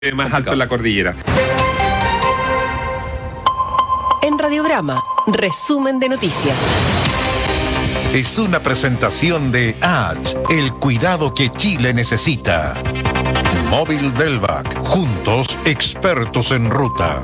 más alto en la cordillera. En Radiograma, resumen de noticias. Es una presentación de ACH, el cuidado que Chile necesita. Móvil Delvac, juntos expertos en ruta.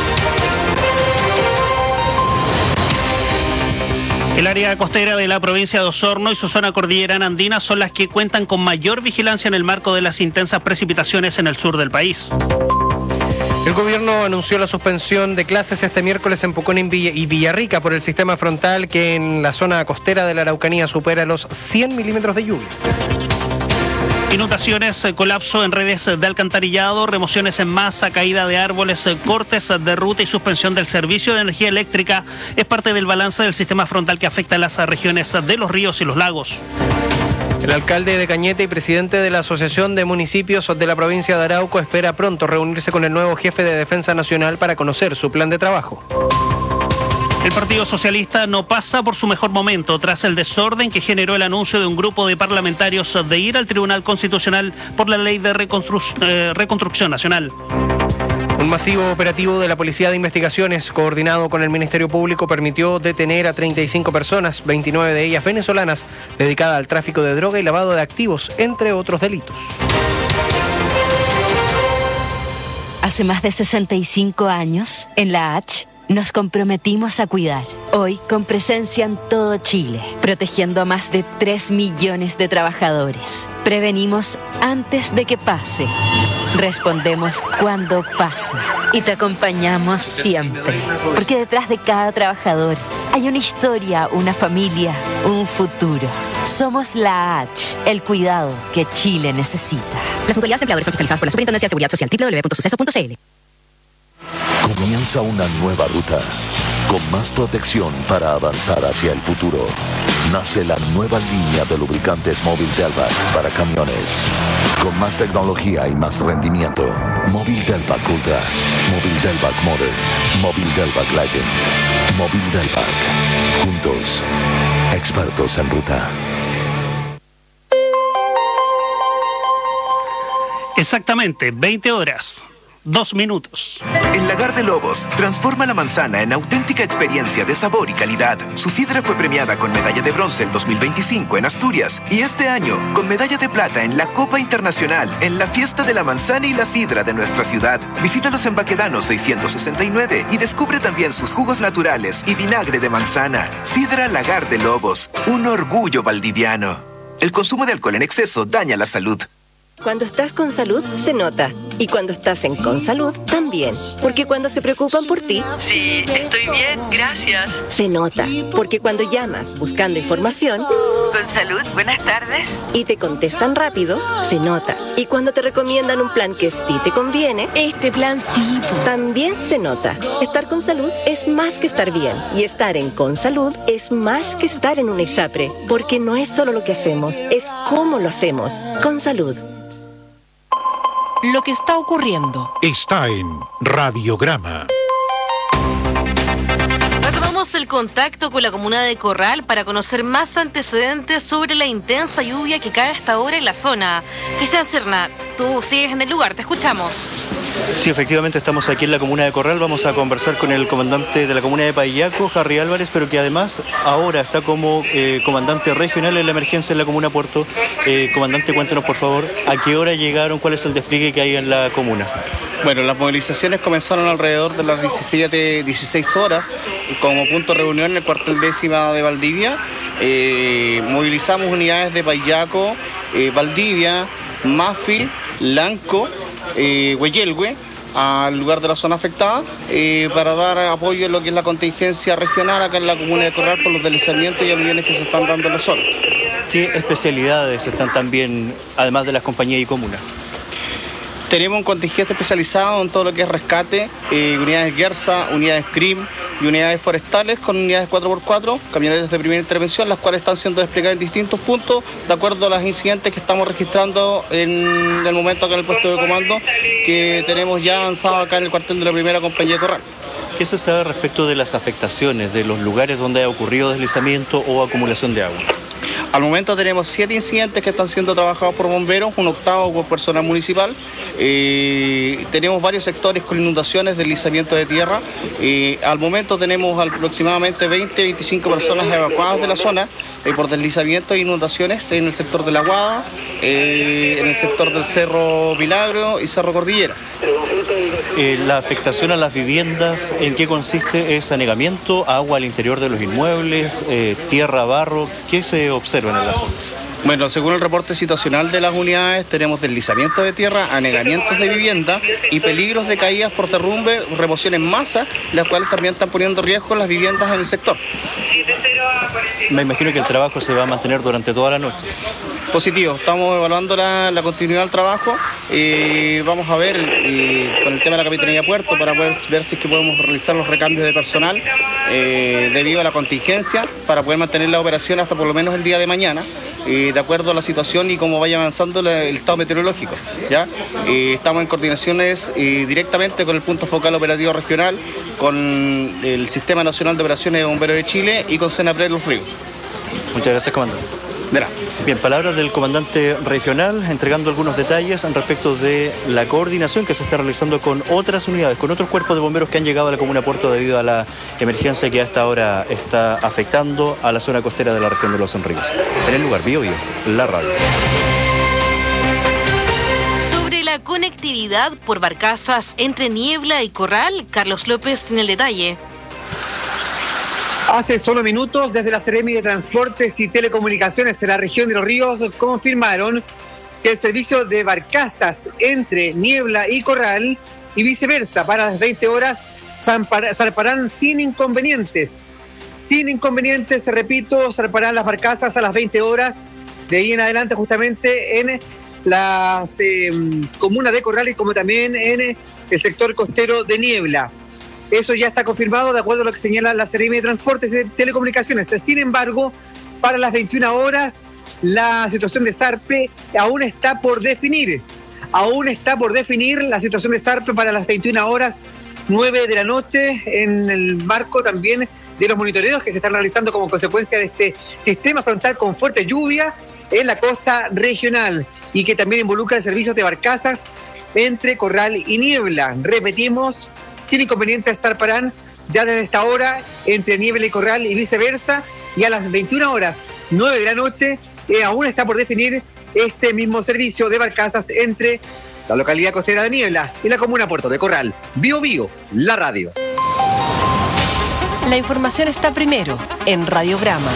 El área costera de la provincia de Osorno y su zona cordillerana andina son las que cuentan con mayor vigilancia en el marco de las intensas precipitaciones en el sur del país. El gobierno anunció la suspensión de clases este miércoles en Pucón y Villarrica por el sistema frontal que en la zona costera de la Araucanía supera los 100 milímetros de lluvia. Inundaciones, colapso en redes de alcantarillado, remociones en masa, caída de árboles, cortes de ruta y suspensión del servicio de energía eléctrica es parte del balance del sistema frontal que afecta a las regiones de los ríos y los lagos. El alcalde de Cañete y presidente de la Asociación de Municipios de la provincia de Arauco espera pronto reunirse con el nuevo jefe de Defensa Nacional para conocer su plan de trabajo. El Partido Socialista no pasa por su mejor momento tras el desorden que generó el anuncio de un grupo de parlamentarios de ir al Tribunal Constitucional por la Ley de Reconstrucción Nacional. Un masivo operativo de la Policía de Investigaciones, coordinado con el Ministerio Público, permitió detener a 35 personas, 29 de ellas venezolanas, dedicadas al tráfico de droga y lavado de activos, entre otros delitos. Hace más de 65 años, en la H, nos comprometimos a cuidar, hoy con presencia en todo Chile, protegiendo a más de 3 millones de trabajadores. Prevenimos antes de que pase, respondemos cuando pasa y te acompañamos siempre. Porque detrás de cada trabajador hay una historia, una familia, un futuro. Somos la H, el cuidado que Chile necesita. Las mutualidades empleadores son fiscalizadas por la Superintendencia de Seguridad Social, www.suceso.cl. Comienza una nueva ruta, con más protección para avanzar hacia el futuro. Nace la nueva línea de lubricantes Móvil Delvac para camiones. Con más tecnología y más rendimiento. Móvil Delvac Ultra, Móvil Delvac Modern, Móvil Delvac Legend, Móvil Delvac. Juntos, expertos en ruta. Exactamente, 20 horas. 2 minutos. En Lagar de Lobos, transforma la manzana en auténtica experiencia de sabor y calidad. Su sidra fue premiada con medalla de bronce el 2025 en Asturias y este año con medalla de plata en la Copa Internacional en la Fiesta de la Manzana y la Sidra de nuestra ciudad. Visítalos en Baquedano 669 y descubre también sus jugos naturales y vinagre de manzana. Sidra Lagar de Lobos, un orgullo valdiviano. El consumo de alcohol en exceso daña la salud. Cuando estás con salud, se nota. Y cuando estás en Consalud, también. Porque cuando se preocupan por ti... Sí, estoy bien, gracias. Se nota. Porque cuando llamas buscando información... Consalud, buenas tardes. Y te contestan rápido, se nota. Y cuando te recomiendan un plan que sí te conviene... Este plan sí. También se nota. Estar con salud es más que estar bien. Y estar en Consalud es más que estar en un ISAPRE. Porque no es solo lo que hacemos, es cómo lo hacemos. Consalud. Lo que está ocurriendo está en Radiograma. Retomamos el contacto con la comuna de Corral para conocer más antecedentes sobre la intensa lluvia que cae hasta ahora en la zona. Cristian Serna, tú sigues en el lugar, te escuchamos. Sí, efectivamente estamos aquí en la comuna de Corral. Vamos a conversar con el comandante de la comuna de Paillaco, Harry Álvarez, pero que además ahora está como comandante regional en la emergencia en la comuna Puerto. Comandante, cuéntenos por favor, ¿a qué hora llegaron? ¿Cuál es el despliegue que hay en la comuna? Bueno, las movilizaciones comenzaron alrededor de las 16 horas como punto de reunión en el cuartel décima de Valdivia. Movilizamos unidades de Paillaco, Valdivia, Mafil, Lanco, Hueyelgue al lugar de la zona afectada para dar apoyo en lo que es la contingencia regional acá en la comuna de Corral por los deslizamientos y aluviones que se están dando en la zona. ¿Qué especialidades están también, además de las compañías y comunas? Tenemos un contingente especializado en todo lo que es rescate, unidades Gersa, unidades CRIM y unidades forestales con unidades 4x4, camionetas de primera intervención, las cuales están siendo desplegadas en distintos puntos de acuerdo a los incidentes que estamos registrando en el momento acá en el puesto de comando que tenemos ya avanzado acá en el cuartel de la primera compañía de Corral. ¿Qué se sabe respecto de las afectaciones de los lugares donde ha ocurrido deslizamiento o acumulación de agua? Al momento tenemos 7 incidentes que están siendo trabajados por bomberos, un octavo por personal municipal. Tenemos varios sectores con inundaciones, deslizamiento de tierra. Al momento tenemos aproximadamente 20-25 personas evacuadas de la zona por deslizamiento e inundaciones en el sector de La Guada, en el sector del Cerro Milagro y Cerro Cordillera. La afectación a las viviendas, ¿en qué consiste? ¿Es anegamiento, agua al interior de los inmuebles, tierra, barro? ¿Qué se observa en la zona? Bueno, según el reporte situacional de las unidades, tenemos deslizamiento de tierra, anegamientos de vivienda y peligros de caídas por derrumbe, remoción en masa, las cuales también están poniendo en riesgo las viviendas en el sector. Me imagino que el trabajo se va a mantener durante toda la noche. Positivo, estamos evaluando la continuidad del trabajo y vamos a ver con el tema de la Capitanía de Puerto para poder ver si es que podemos realizar los recambios de personal debido a la contingencia para poder mantener la operación hasta por lo menos el día de mañana. De acuerdo a la situación y cómo vaya avanzando el estado meteorológico, ¿ya? Estamos en coordinaciones directamente con el punto focal operativo regional, con el Sistema Nacional de Operaciones de Bomberos de Chile y con Senapred Los Ríos. Muchas gracias, comandante. Verá. Bien, palabras del comandante regional entregando algunos detalles respecto de la coordinación que se está realizando con otras unidades, con otros cuerpos de bomberos que han llegado a la comuna Puerto debido a la emergencia que hasta ahora está afectando a la zona costera de la región de Los Ríos. En el lugar, Bio Bio, la radio. Sobre la conectividad por barcazas entre Niebla y Corral, Carlos López tiene el detalle. Hace solo minutos, desde la Seremi de Transportes y Telecomunicaciones en la región de Los Ríos, confirmaron que el servicio de barcazas entre Niebla y Corral y viceversa para las 20 horas zarparán sin inconvenientes. Sin inconvenientes, repito, zarparán las barcazas a las 20 horas, de ahí en adelante justamente en las comunas de Corral y como también en el sector costero de Niebla. Eso ya está confirmado de acuerdo a lo que señala la Seremi de Transportes y Telecomunicaciones. Sin embargo, para las 21 horas, la situación de zarpe aún está por definir. Aún está por definir la situación de zarpe para las 21 horas 9 de la noche, en el marco también de los monitoreos que se están realizando como consecuencia de este sistema frontal con fuerte lluvia en la costa regional y que también involucra el servicio de barcazas entre Corral y Niebla. Repetimos, sin inconvenientes zarparán ya desde esta hora entre Niebla y Corral y viceversa, y a las 21 horas 9 de la noche aún está por definir este mismo servicio de barcazas entre la localidad costera de Niebla y la comuna Puerto de Corral. Bio Bio, la radio. La información está primero en Radiograma.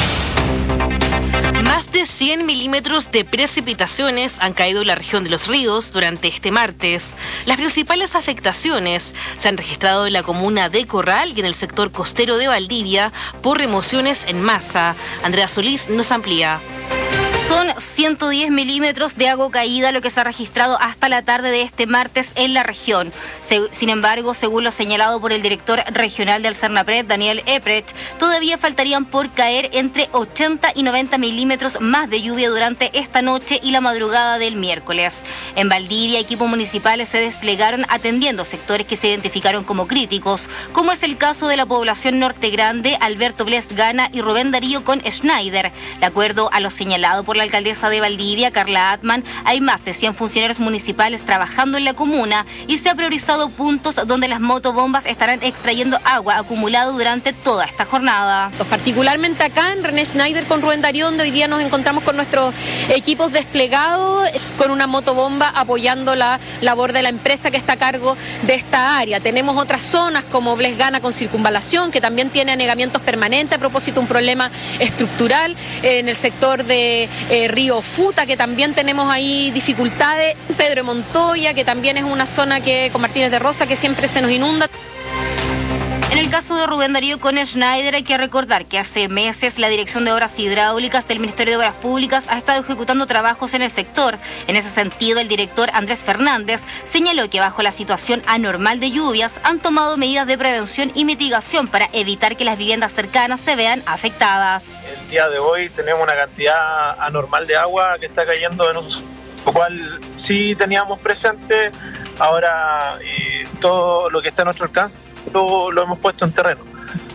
Más de 100 milímetros de precipitaciones han caído en la región de Los Ríos durante este martes. Las principales afectaciones se han registrado en la comuna de Corral y en el sector costero de Valdivia por remociones en masa. Andrea Solís nos amplía. Son 110 milímetros de agua caída lo que se ha registrado hasta la tarde de este martes en la región. Sin embargo, según lo señalado por el director regional del Senapred, Daniel Epret, todavía faltarían por caer entre 80 y 90 milímetros más de lluvia durante esta noche y la madrugada del miércoles. En Valdivia, equipos municipales se desplegaron atendiendo sectores que se identificaron como críticos, como es el caso de la población Norte Grande, Alberto Bles Gana y Rubén Darío con Schneider. De acuerdo a lo señalado por la alcaldesa de Valdivia, Carla Atman, hay más de 100 funcionarios municipales trabajando en la comuna y se ha priorizado puntos donde las motobombas estarán extrayendo agua acumulada durante toda esta jornada. Particularmente acá en René Schneider con Rubén Darío, donde hoy día nos encontramos con nuestros equipos desplegados con una motobomba apoyando la labor de la empresa que está a cargo de esta área. Tenemos otras zonas como Bles Gana con circunvalación, que también tiene anegamientos permanentes a propósito de un problema estructural. En el sector de Río Futa, que también tenemos ahí dificultades. Pedro de Montoya, que también es una zona que con Martínez de Rosa que siempre se nos inunda. En el caso de Rubén Darío con Schneider, hay que recordar que hace meses la Dirección de Obras Hidráulicas del Ministerio de Obras Públicas ha estado ejecutando trabajos en el sector. En ese sentido, el director Andrés Fernández señaló que bajo la situación anormal de lluvias han tomado medidas de prevención y mitigación para evitar que las viviendas cercanas se vean afectadas. El día de hoy tenemos una cantidad anormal de agua que está cayendo en uso, lo cual sí teníamos presente. Ahora todo lo que está a nuestro alcance lo hemos puesto en terreno.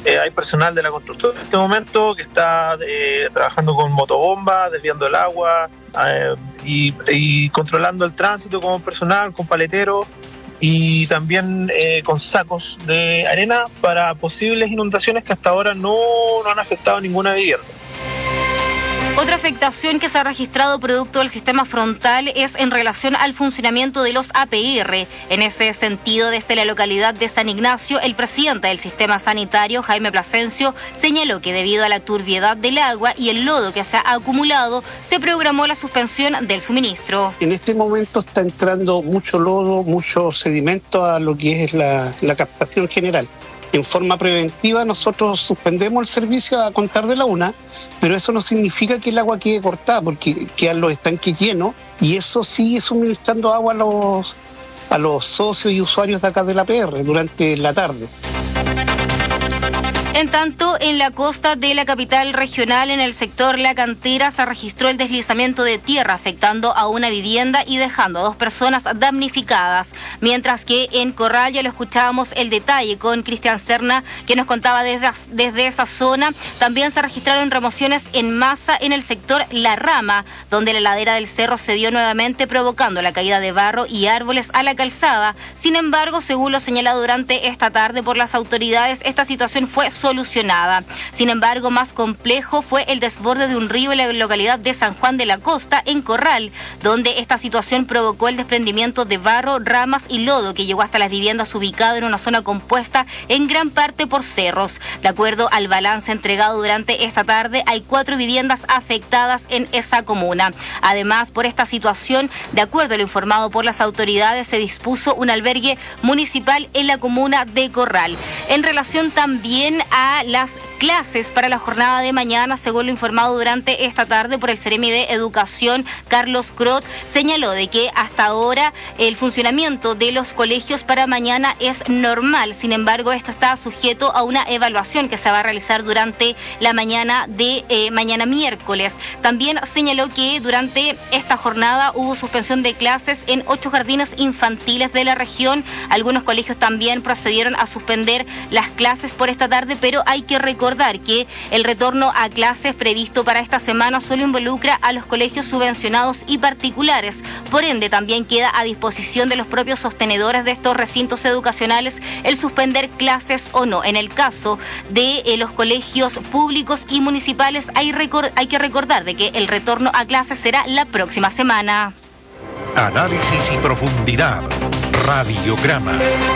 Hay personal de la constructora en este momento que está trabajando con motobomba, desviando el agua y controlando el tránsito con personal, con paleteros y también con sacos de arena para posibles inundaciones que hasta ahora no han afectado a ninguna vivienda. Otra afectación que se ha registrado producto del sistema frontal es en relación al funcionamiento de los APR. En ese sentido, desde la localidad de San Ignacio, el presidente del sistema sanitario, Jaime Plasencio, señaló que debido a la turbiedad del agua y el lodo que se ha acumulado, se programó la suspensión del suministro. En este momento está entrando mucho lodo, mucho sedimento a lo que es la captación general. En forma preventiva nosotros suspendemos el servicio a contar de la 1, pero eso no significa que el agua quede cortada, porque quedan los estanques llenos y eso sigue suministrando agua a los socios y usuarios de acá de la PR durante la tarde. En tanto, en la costa de la capital regional, en el sector La Cantera, se registró el deslizamiento de tierra afectando a una vivienda y dejando a 2 personas damnificadas. Mientras que en Corral, ya lo escuchábamos el detalle con Cristian Serna, que nos contaba desde esa zona. También se registraron remociones en masa en el sector La Rama, donde la ladera del cerro cedió nuevamente, provocando la caída de barro y árboles a la calzada. Sin embargo, según lo señalado durante esta tarde por las autoridades, esta situación fue solucionada. Sin embargo, más complejo fue el desborde de un río en la localidad de San Juan de la Costa, en Corral, donde esta situación provocó el desprendimiento de barro, ramas y lodo que llegó hasta las viviendas ubicadas en una zona compuesta en gran parte por cerros. De acuerdo al balance entregado durante esta tarde, hay 4 viviendas afectadas en esa comuna. Además, por esta situación, de acuerdo a lo informado por las autoridades, se dispuso un albergue municipal en la comuna de Corral. En relación también a las clases para la jornada de mañana, según lo informado durante esta tarde por el Seremi de Educación, Carlos Crot, señaló de que hasta ahora el funcionamiento de los colegios para mañana es normal. Sin embargo, esto está sujeto a una evaluación que se va a realizar durante la mañana de mañana miércoles. También señaló que durante esta jornada hubo suspensión de clases en 8 jardines infantiles de la región. Algunos colegios también procedieron a suspender las clases por esta tarde, pero hay que recordar que el retorno a clases previsto para esta semana solo involucra a los colegios subvencionados y particulares. Por ende, también queda a disposición de los propios sostenedores de estos recintos educacionales el suspender clases o no. En el caso de los colegios públicos y municipales, hay que recordar de que el retorno a clases será la próxima semana. Análisis y profundidad. Radiograma.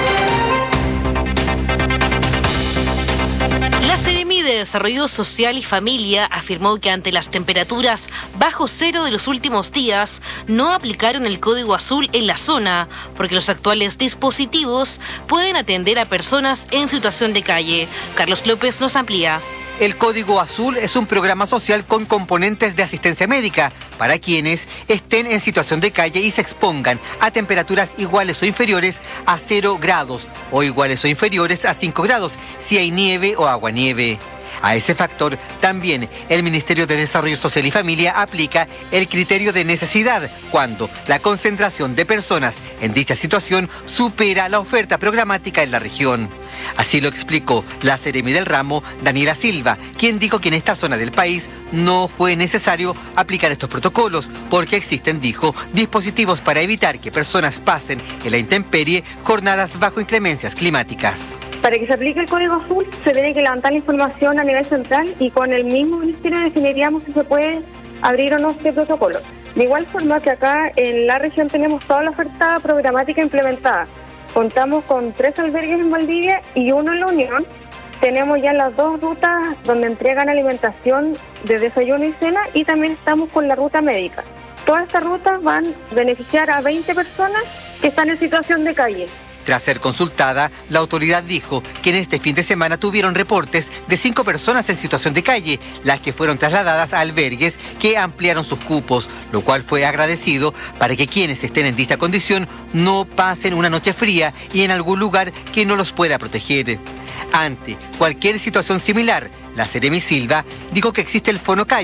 La Seremi de Desarrollo Social y Familia afirmó que ante las temperaturas bajo cero de los últimos días, no aplicaron el código azul en la zona, porque los actuales dispositivos pueden atender a personas en situación de calle. Carlos López nos amplía. El Código Azul es un programa social con componentes de asistencia médica para quienes estén en situación de calle y se expongan a temperaturas iguales o inferiores a 0 grados o iguales o inferiores a 5 grados si hay nieve o aguanieve. A ese factor también el Ministerio de Desarrollo Social y Familia aplica el criterio de necesidad cuando la concentración de personas en dicha situación supera la oferta programática en la región. Así lo explicó la Seremi del ramo, Daniela Silva, quien dijo que en esta zona del país no fue necesario aplicar estos protocolos porque existen, dijo, dispositivos para evitar que personas pasen en la intemperie jornadas bajo inclemencias climáticas. Para que se aplique el Código Azul se tiene que levantar la información a nivel central y con el mismo ministerio definiríamos si se puede abrir o no este protocolo. De igual forma que acá en la región tenemos toda la oferta programática implementada. Contamos con 3 albergues en Valdivia y 1 en La Unión. Tenemos ya las 2 rutas donde entregan alimentación de desayuno y cena y también estamos con la ruta médica. Todas estas rutas van a beneficiar a 20 personas que están en situación de calle. Tras ser consultada, la autoridad dijo que en este fin de semana tuvieron reportes de 5 personas en situación de calle, las que fueron trasladadas a albergues que ampliaron sus cupos, lo cual fue agradecido para que quienes estén en dicha condición no pasen una noche fría y en algún lugar que no los pueda proteger. Ante cualquier situación similar, la Seremi Silva dijo que existe el Fono Calle,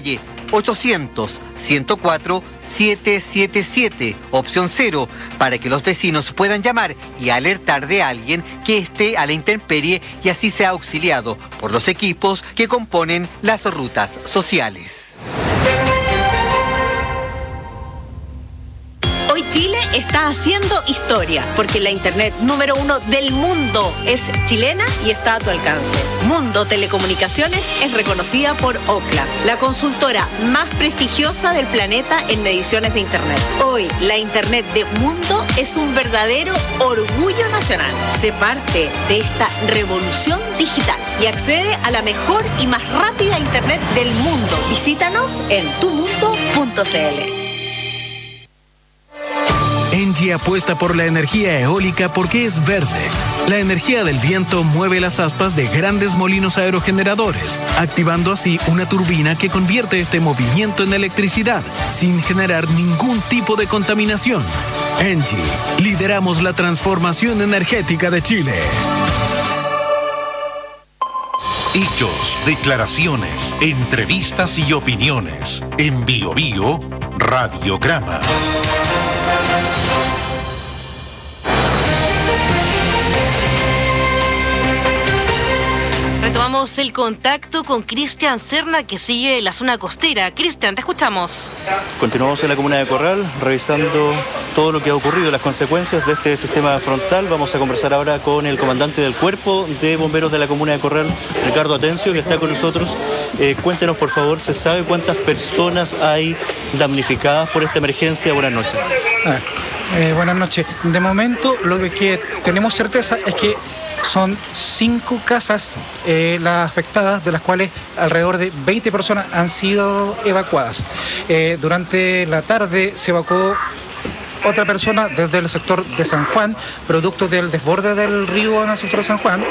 800-104-777, opción 0, para que los vecinos puedan llamar y alertar de alguien que esté a la intemperie y así sea auxiliado por los equipos que componen las rutas sociales. Hoy Chile está haciendo historia, porque la internet número 1 del mundo es chilena y está a tu alcance. Mundo Telecomunicaciones es reconocida por Ookla, la consultora más prestigiosa del planeta en mediciones de internet. Hoy, la internet de Mundo es un verdadero orgullo nacional. Sé parte de esta revolución digital y accede a la mejor y más rápida internet del mundo. Visítanos en tumundo.cl. Engie apuesta por la energía eólica porque es verde. La energía del viento mueve las aspas de grandes molinos aerogeneradores, activando así una turbina que convierte este movimiento en electricidad, sin generar ningún tipo de contaminación. Engie, lideramos la transformación energética de Chile. Hechos, declaraciones, entrevistas y opiniones. En Bio Bio, Radiograma. Retomamos el contacto con Cristian Serna, que sigue la zona costera. Cristian, te escuchamos. Continuamos en la comuna de Corral, revisando todo lo que ha ocurrido, las consecuencias de este sistema frontal. Vamos a conversar ahora con el comandante del Cuerpo de Bomberos de la comuna de Corral, Ricardo Atencio, que está con nosotros. Cuéntenos, por favor, ¿se sabe cuántas personas hay damnificadas por esta emergencia? Buenas noches. Buenas noches. De momento, lo que tenemos certeza es que son 5 casas las afectadas, de las cuales alrededor de 20 personas han sido evacuadas. Durante la tarde se evacuó otra persona desde el sector de San Juan, producto del desborde del río en el sector de San Juan.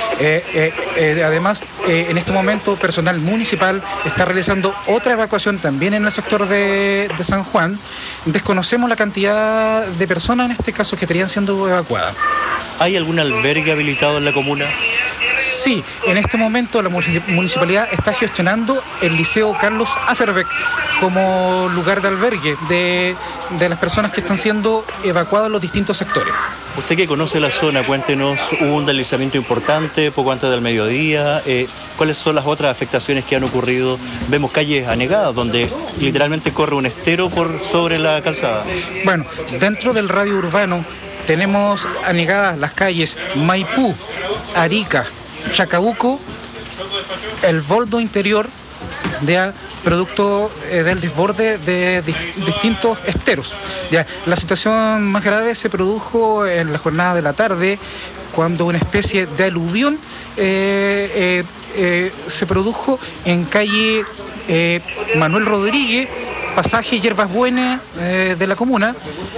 Además, en este momento, personal municipal está realizando otra evacuación también en el sector de San Juan. Desconocemos la cantidad de personas en este caso que estarían siendo evacuadas. ¿Hay algún albergue habilitado en la comuna? Sí, en este momento la municipalidad está gestionando el Liceo Carlos Aferbeck como lugar de albergue de las personas que están siendo evacuadas en los distintos sectores. Usted que conoce la zona, cuéntenos, hubo un deslizamiento importante poco antes del mediodía. ¿Cuáles son las otras afectaciones que han ocurrido? Vemos calles anegadas donde literalmente corre un estero por sobre la calzada. Bueno, dentro del radio urbano tenemos anegadas las calles Maipú, Arica, Chacabuco, el boldo interior, producto del desborde de distintos esteros. La situación más grave se produjo en la jornada de la tarde, cuando una especie de aluvión se produjo en calle Manuel Rodríguez, pasaje Hierbas Buenas de la comuna,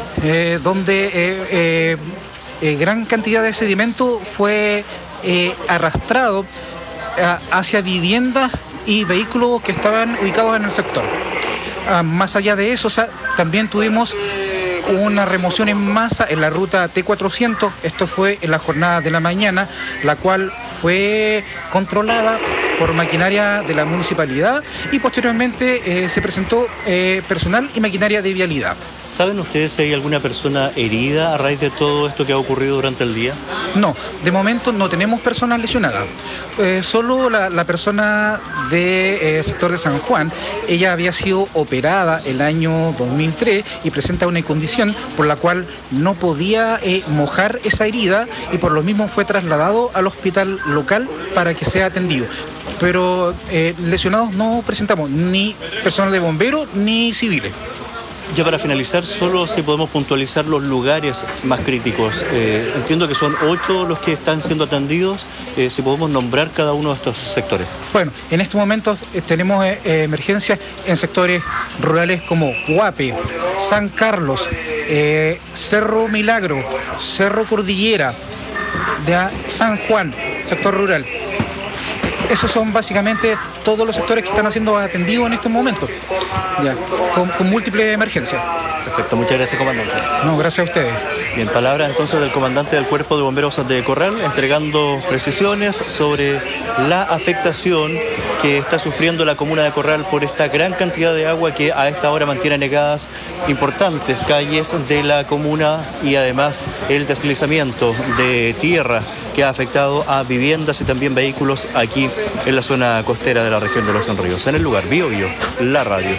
donde gran cantidad de sedimento fue arrastrado hacia viviendas y vehículos que estaban ubicados en el sector. Más allá de eso, también tuvimos una remoción en masa en la ruta T400, esto fue en la jornada de la mañana, la cual fue controlada por maquinaria de la municipalidad y posteriormente se presentó personal y maquinaria de vialidad. ¿Saben ustedes si hay alguna persona herida a raíz de todo esto que ha ocurrido durante el día? No, de momento no tenemos personas lesionadas. Solo la persona del sector de San Juan, ella había sido operada el año 2003 y presenta una condición por la cual no podía mojar esa herida y por lo mismo fue trasladado al hospital local para que sea atendido. Pero lesionados no presentamos, ni personal de bomberos ni civiles. Ya para finalizar, solo si podemos puntualizar los lugares más críticos. Entiendo que son 8 los que están siendo atendidos. Si podemos nombrar cada uno de estos sectores. Bueno, en estos momentos tenemos emergencias en sectores rurales como Huape, San Carlos, Cerro Milagro, Cerro Cordillera, San Juan, sector rural. Esos son básicamente todos los sectores que están siendo atendidos en estos momentos, con múltiples emergencias. Perfecto, muchas gracias, comandante. No, gracias a ustedes. Bien, palabra entonces del comandante del Cuerpo de Bomberos de Corral, entregando precisiones sobre la afectación que está sufriendo la comuna de Corral por esta gran cantidad de agua que a esta hora mantiene anegadas importantes calles de la comuna y además el deslizamiento de tierra que ha afectado a viviendas y también vehículos aquí en la zona costera de la región de Los Ríos. En el lugar, Bio Bio, la radio.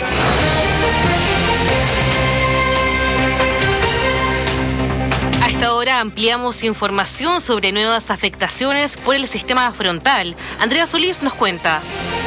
Ahora ampliamos información sobre nuevas afectaciones por el sistema frontal. Andrea Solís nos cuenta.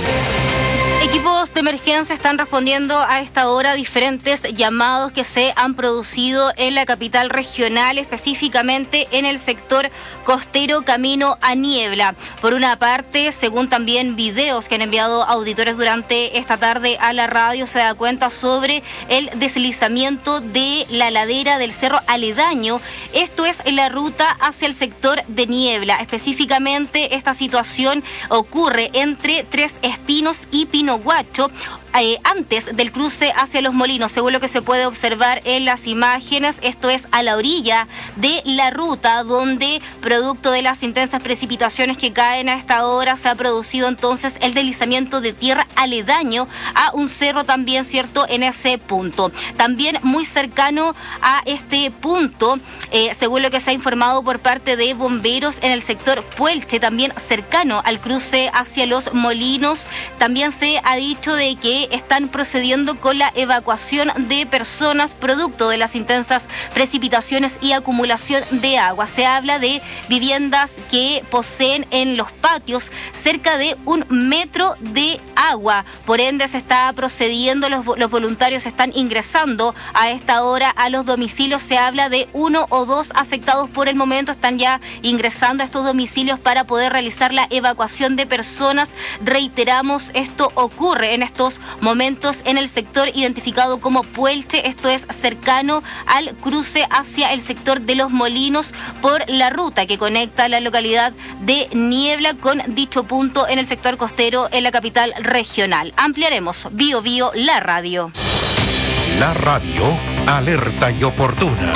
Equipos de emergencia están respondiendo a esta hora a diferentes llamados que se han producido en la capital regional, específicamente en el sector costero camino a Niebla. Por una parte, según también videos que han enviado auditores durante esta tarde a la radio, se da cuenta sobre el deslizamiento de la ladera del cerro aledaño. Esto es en la ruta hacia el sector de Niebla. Específicamente, esta situación ocurre entre Tres Espinos y Pino Guacho, antes del cruce hacia Los Molinos, según lo que se puede observar en las imágenes. Esto es a la orilla de la ruta, donde producto de las intensas precipitaciones que caen a esta hora se ha producido entonces el deslizamiento de tierra aledaño a un cerro también, cierto, en ese punto. También muy cercano a este punto, según lo que se ha informado por parte de bomberos en el sector Puelche, también cercano al cruce hacia Los Molinos, también se ha dicho de que están procediendo con la evacuación de personas producto de las intensas precipitaciones y acumulación de agua. Se habla de viviendas que poseen en los patios cerca de 1 metro de agua. Por ende, se está procediendo, los voluntarios están ingresando a esta hora a los domicilios. Se habla de 1 o 2 afectados por el momento. Están ya ingresando a estos domicilios para poder realizar la evacuación de personas. Reiteramos, esto ocurre en estos momentos en el sector identificado como Puelche. Esto es cercano al cruce hacia el sector de Los Molinos por la ruta que conecta la localidad de Niebla con dicho punto en el sector costero en la capital regional. Ampliaremos Bio Bio, la radio. La radio, alerta y oportuna.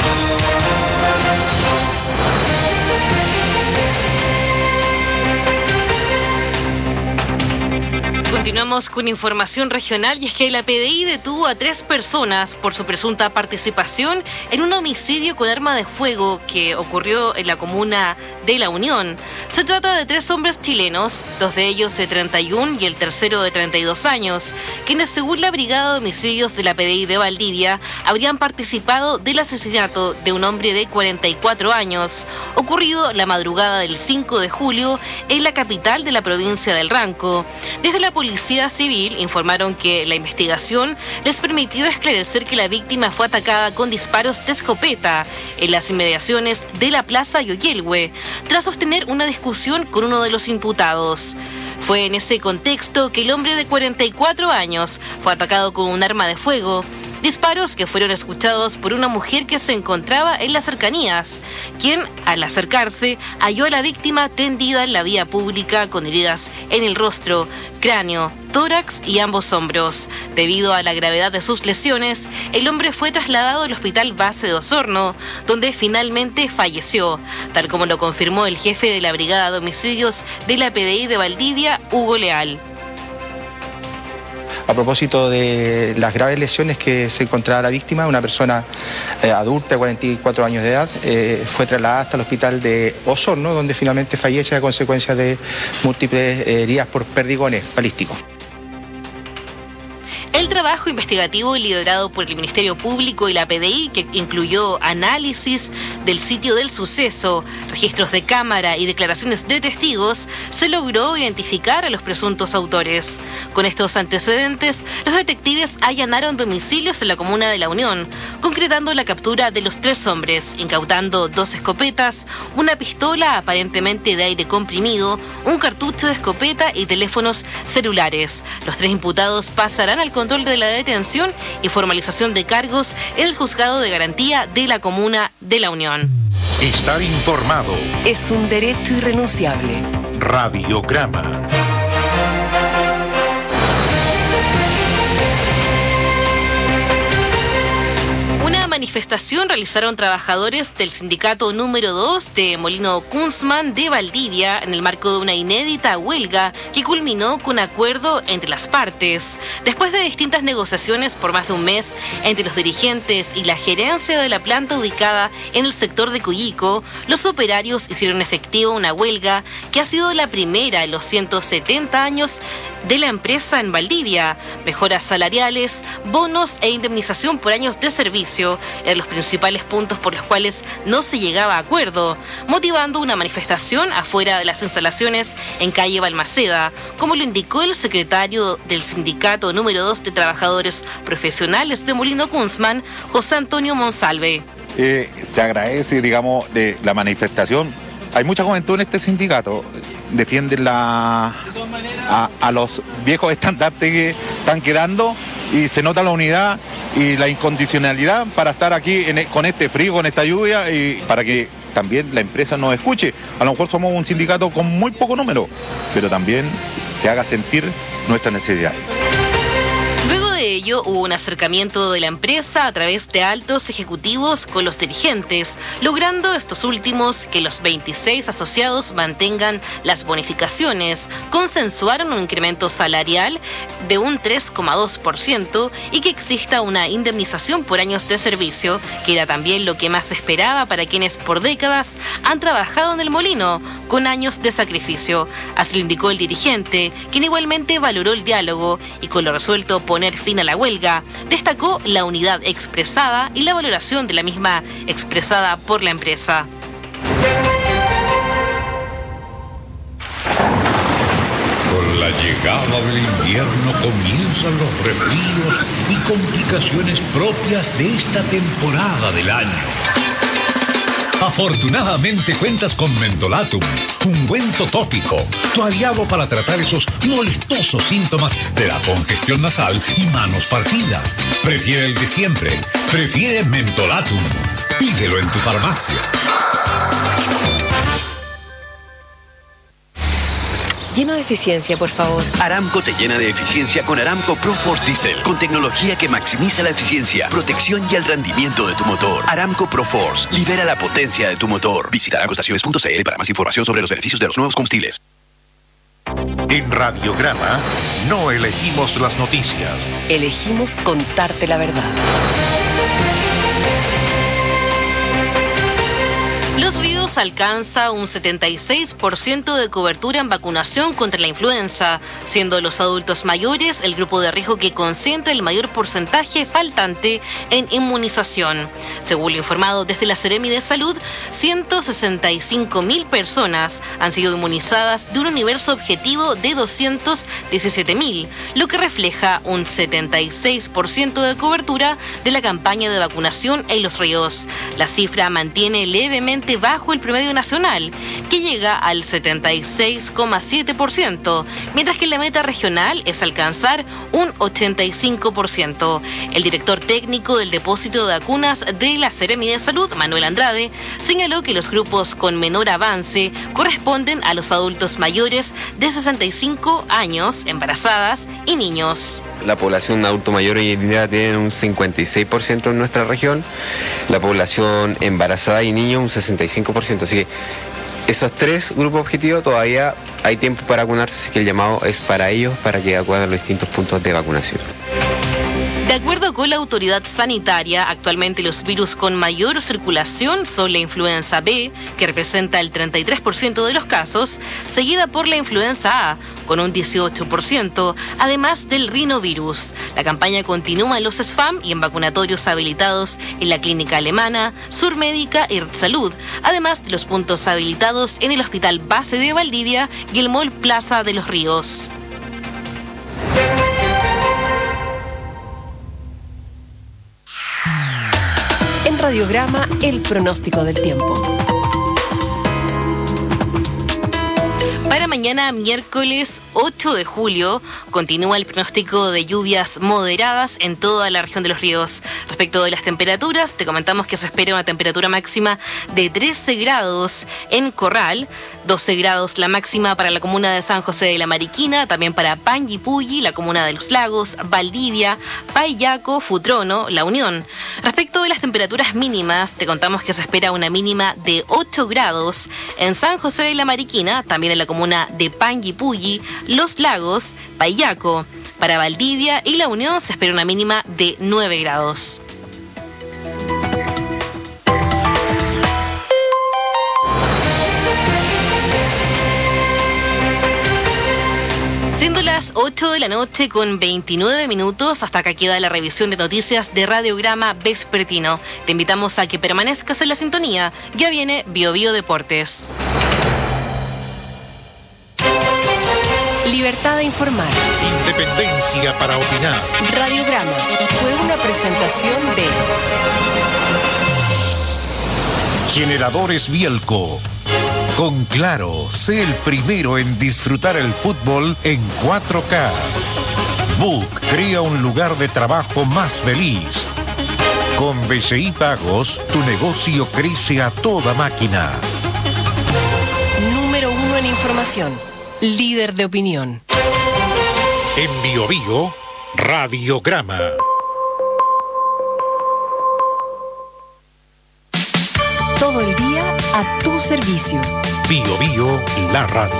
Continuamos con información regional y es que la PDI detuvo a 3 personas por su presunta participación en un homicidio con arma de fuego que ocurrió en la comuna de La Unión. Se trata de 3 hombres chilenos, 2 de ellos de 31 y el tercero de 32 años, quienes según la Brigada de Homicidios de la PDI de Valdivia habrían participado del asesinato de un hombre de 44 años, ocurrido la madrugada del 5 de julio en la capital de la provincia del Ranco. Desde la Policía Civil informaron que la investigación les permitió esclarecer que la víctima fue atacada con disparos de escopeta en las inmediaciones de la Plaza Yoyelhue, tras sostener una discusión con uno de los imputados. Fue en ese contexto que el hombre de 44 años fue atacado con un arma de fuego, disparos que fueron escuchados por una mujer que se encontraba en las cercanías, quien, al acercarse, halló a la víctima tendida en la vía pública con heridas en el rostro, cráneo, tórax y ambos hombros. Debido a la gravedad de sus lesiones, el hombre fue trasladado al Hospital Base de Osorno, donde finalmente falleció, tal como lo confirmó el jefe de la Brigada de Homicidios de la PDI de Valdivia, Hugo Leal. A propósito de las graves lesiones que se encontraba la víctima, una persona adulta de 44 años de edad, fue trasladada hasta el hospital de Osorno, donde finalmente fallece a consecuencia de múltiples heridas por perdigones balísticos. El trabajo investigativo liderado por el Ministerio Público y la PDI, que incluyó análisis del sitio del suceso, registros de cámara y declaraciones de testigos, se logró identificar a los presuntos autores. Con estos antecedentes, los detectives allanaron domicilios en la comuna de La Unión, concretando la captura de los 3 hombres, incautando 2 escopetas, una pistola aparentemente de aire comprimido, un cartucho de escopeta y teléfonos celulares. Los 3 imputados pasarán al control de la detención y formalización de cargos en el Juzgado de Garantía de la Comuna de La Unión. Estar informado es un derecho irrenunciable. Radiograma. Una manifestación realizaron trabajadores del sindicato número 2 de Molino Kunzman de Valdivia en el marco de una inédita huelga que culminó con acuerdo entre las partes. Después de distintas negociaciones por más de un mes entre los dirigentes y la gerencia de la planta ubicada en el sector de Coyico, los operarios hicieron efectiva una huelga que ha sido la primera en los 170 años de la empresa en Valdivia. Mejoras salariales, bonos e indemnización por años de servicio eran los principales puntos por los cuales no se llegaba a acuerdo, motivando una manifestación afuera de las instalaciones en calle Balmaceda, como lo indicó el secretario del sindicato número 2 de trabajadores profesionales de Molino Kunzman, José Antonio Monsalve. Se agradece, digamos, de la manifestación. Hay mucha juventud en este sindicato, defienden a los viejos estandartes que están quedando y se nota la unidad y la incondicionalidad para estar aquí con este frío, con esta lluvia y para que también la empresa nos escuche. A lo mejor somos un sindicato con muy poco número, pero también se haga sentir nuestra necesidad. Luego de ello, hubo un acercamiento de la empresa a través de altos ejecutivos con los dirigentes, logrando estos últimos que los 26 asociados mantengan las bonificaciones. Consensuaron un incremento salarial de un 3,2% y que exista una indemnización por años de servicio, que era también lo que más se esperaba para quienes por décadas han trabajado en el molino, con años de sacrificio. Así lo indicó el dirigente, quien igualmente valoró el diálogo y con lo resuelto poner fin a la huelga, destacó la unidad expresada y la valoración de la misma expresada por la empresa. Con la llegada del invierno comienzan los resfríos y complicaciones propias de esta temporada del año. Afortunadamente cuentas con Mentolatum, ungüento tópico, tu aliado para tratar esos molestosos síntomas de la congestión nasal y manos partidas. Prefiere el de siempre, prefiere Mentolatum. Pídelo en tu farmacia. Lleno de eficiencia, por favor. Aramco te llena de eficiencia con Aramco ProForce Diesel, con tecnología que maximiza la eficiencia, protección y el rendimiento de tu motor. Aramco ProForce, libera la potencia de tu motor. Visita aramcostaciones.cl para más información sobre los beneficios de los nuevos combustibles. En Radiograma no elegimos las noticias. Elegimos contarte la verdad. Los Ríos alcanza un 76% de cobertura en vacunación contra la influenza, siendo los adultos mayores el grupo de riesgo que concentra el mayor porcentaje faltante en inmunización. Según lo informado desde la Seremi de Salud, 165.000 personas han sido inmunizadas de un universo objetivo de 217.000, lo que refleja un 76% de cobertura de la campaña de vacunación en Los Ríos. La cifra mantiene levemente bajo el promedio nacional, que llega al 76,7%, mientras que la meta regional es alcanzar un 85%. El director técnico del depósito de vacunas de la Seremi de Salud, Manuel Andrade, señaló que los grupos con menor avance corresponden a los adultos mayores de 65 años, embarazadas y niños. La población adulto mayor hoy en día tiene un 56% en nuestra región, la población embarazada y niños un 65%, así que esos tres grupos objetivos todavía hay tiempo para vacunarse, así que el llamado es para ellos, para que acudan a los distintos puntos de vacunación. De acuerdo con la autoridad sanitaria, actualmente los virus con mayor circulación son la influenza B, que representa el 33% de los casos, seguida por la influenza A, con un 18%, además del rinovirus. La campaña continúa en los SFAM y en vacunatorios habilitados en la Clínica Alemana, Surmédica y Salud, además de los puntos habilitados en el Hospital Base de Valdivia y el Mall Plaza de los Ríos. En Radiograma, el pronóstico del tiempo. Para mañana, miércoles 8 de julio, continúa el pronóstico de lluvias moderadas en toda la región de Los Ríos. Respecto de las temperaturas, te comentamos que se espera una temperatura máxima de 13 grados en Corral, 12 grados la máxima para la comuna de San José de la Mariquina, también para Panguipulli, la comuna de Los Lagos, Valdivia, Paillaco, Futrono, La Unión. Respecto de las temperaturas mínimas, te contamos que se espera una mínima de 8 grados en San José de la Mariquina, también en la comuna de Panguipulli, Los Lagos, Paillaco. Para Valdivia y La Unión se espera una mínima de 9 grados. Siendo las 8 de la noche con 29 minutos, hasta acá queda la revisión de noticias de Radiograma Vespertino. Te invitamos a que permanezcas en la sintonía. Ya viene Bio Bio Deportes. Libertad de informar. Independencia para opinar. Radiograma fue una presentación de Generadores Bielco. Con Claro, sé el primero en disfrutar el fútbol en 4K. Book crea un lugar de trabajo más feliz. Con BCI Pagos, tu negocio crece a toda máquina. Número 1 en información. Líder de opinión. En Bio Bio, Radiograma. Todo el día a tu servicio. Bio Bio, la radio.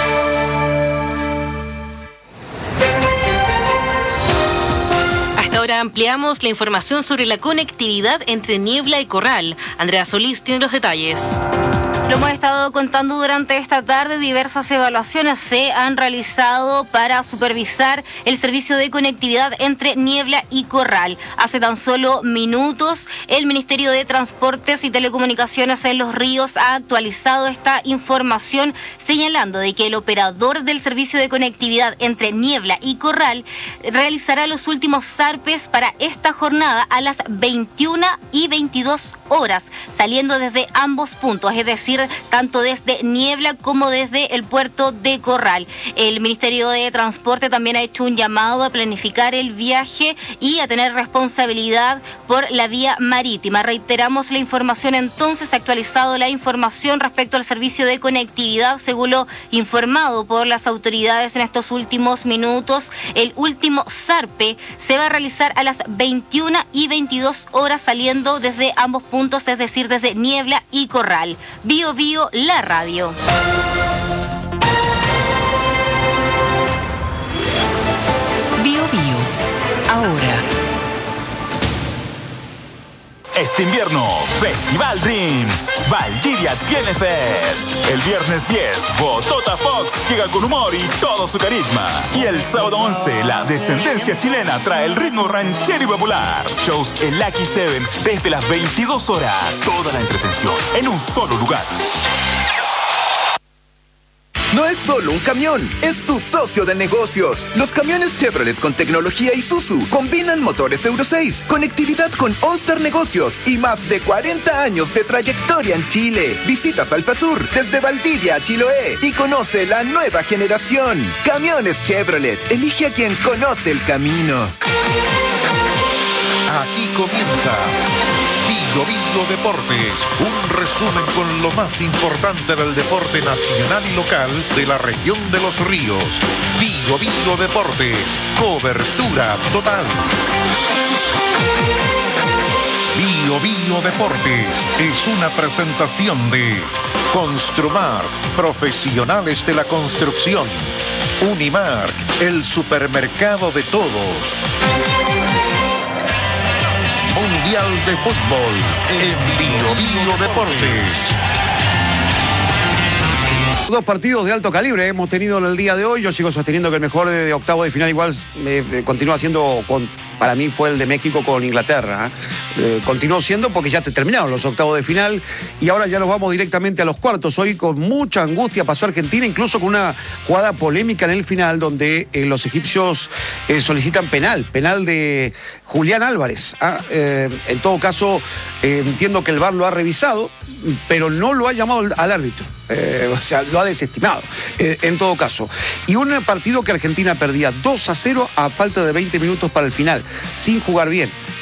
Hasta ahora ampliamos la información sobre la conectividad entre Niebla y Corral. Andrea Solís tiene los detalles. Lo hemos estado contando durante esta tarde, diversas evaluaciones se han realizado para supervisar el servicio de conectividad entre Niebla y Corral. Hace tan solo minutos, el Ministerio de Transportes y Telecomunicaciones en Los Ríos ha actualizado esta información, señalando de que el operador del servicio de conectividad entre Niebla y Corral realizará los últimos zarpes para esta jornada a las 21 y 22 horas, saliendo desde ambos puntos, es decir, tanto desde Niebla como desde el puerto de Corral. El Ministerio de Transporte también ha hecho un llamado a planificar el viaje y a tener responsabilidad por la vía marítima. Reiteramos la información entonces, actualizado la información respecto al servicio de conectividad, según lo informado por las autoridades en estos últimos minutos. El último zarpe se va a realizar a las 21 y 22 horas, saliendo desde ambos puntos, es decir, desde Niebla y Corral. Bio Bio, la radio. Bio Bio, ahora. Este invierno, Festival Dreams. Valdivia tiene Fest. El viernes 10, Botota Fox llega con humor y todo su carisma. Y el sábado 11, la descendencia chilena trae el ritmo ranchero y popular. Shows en Lucky 7 desde las 22 horas. Toda la entretención en un solo lugar. No es solo un camión, es tu socio de negocios. Los camiones Chevrolet con tecnología Isuzu combinan motores Euro 6, conectividad con OnStar Negocios y más de 40 años de trayectoria en Chile. Visita Salpasur desde Valdivia a Chiloé y conoce la nueva generación. Camiones Chevrolet, elige a quien conoce el camino. Aquí comienza Bio Bio Deportes, un resumen con lo más importante del deporte nacional y local de la región de Los Ríos. Bio Bio Deportes, cobertura total. Bio Bio Deportes es una presentación de Construmark, profesionales de la construcción. Unimark, el supermercado de todos. Mundial de Fútbol en Bio Bio Deportes. Dos partidos de alto calibre hemos tenido en el día de hoy. Yo sigo sosteniendo que el mejor de octavo de final igual continúa siendo, para mí fue el de México con Inglaterra. Continuó siendo porque ya se terminaron los octavos de final y ahora ya nos vamos directamente a los cuartos. Hoy con mucha angustia pasó Argentina, incluso con una jugada polémica en el final donde los egipcios solicitan penal de Julián Álvarez. En todo caso, entiendo que el VAR lo ha revisado, pero no lo ha llamado al árbitro. O sea, lo ha desestimado, en todo caso. Y un partido que Argentina perdía 2-0 a falta de 20 minutos para el final, sin jugar bien.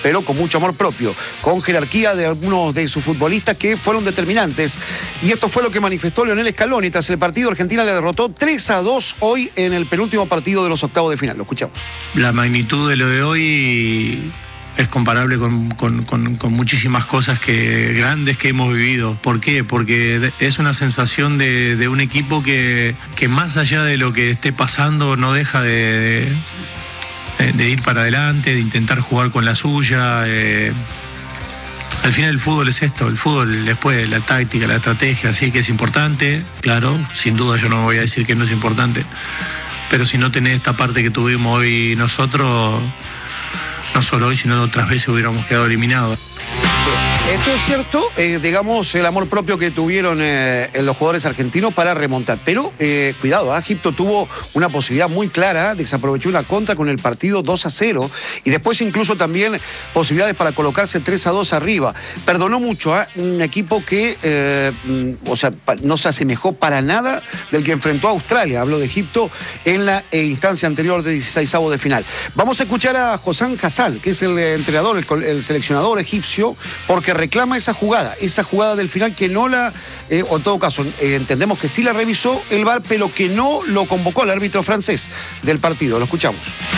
pero con mucho amor propio, con jerarquía de algunos de sus futbolistas que fueron determinantes. Y esto fue lo que manifestó Lionel Scaloni tras el partido. Argentina le derrotó 3-2 hoy en el penúltimo partido de los octavos de final. Lo escuchamos. La magnitud de lo de hoy es comparable con muchísimas cosas grandes que hemos vivido. ¿Por qué? Porque es una sensación de un equipo que más allá de lo que esté pasando no deja de ir para adelante, de intentar jugar con la suya. Al final el fútbol es esto, el fútbol después la táctica, la estrategia, así que es importante, claro, sin duda yo no voy a decir que no es importante, pero si no tenés esta parte que tuvimos hoy nosotros, no solo hoy, sino otras veces hubiéramos quedado eliminados. Esto es cierto, digamos, el amor propio que tuvieron los jugadores argentinos para remontar. Pero, cuidado, Egipto tuvo una posibilidad muy clara, desaprovechó una contra con el partido 2-0 y después incluso también posibilidades para colocarse 3-2 arriba. Perdonó mucho a un equipo que, no se asemejó para nada del que enfrentó a Australia. Hablo de Egipto en la instancia anterior de 16avos de final. Vamos a escuchar a Hossam Hassan, que es el entrenador, el seleccionador egipcio, porque reclama esa jugada del final que no la, o en todo caso, entendemos que sí la revisó el VAR, pero que no lo convocó el árbitro francés del partido. Lo escuchamos.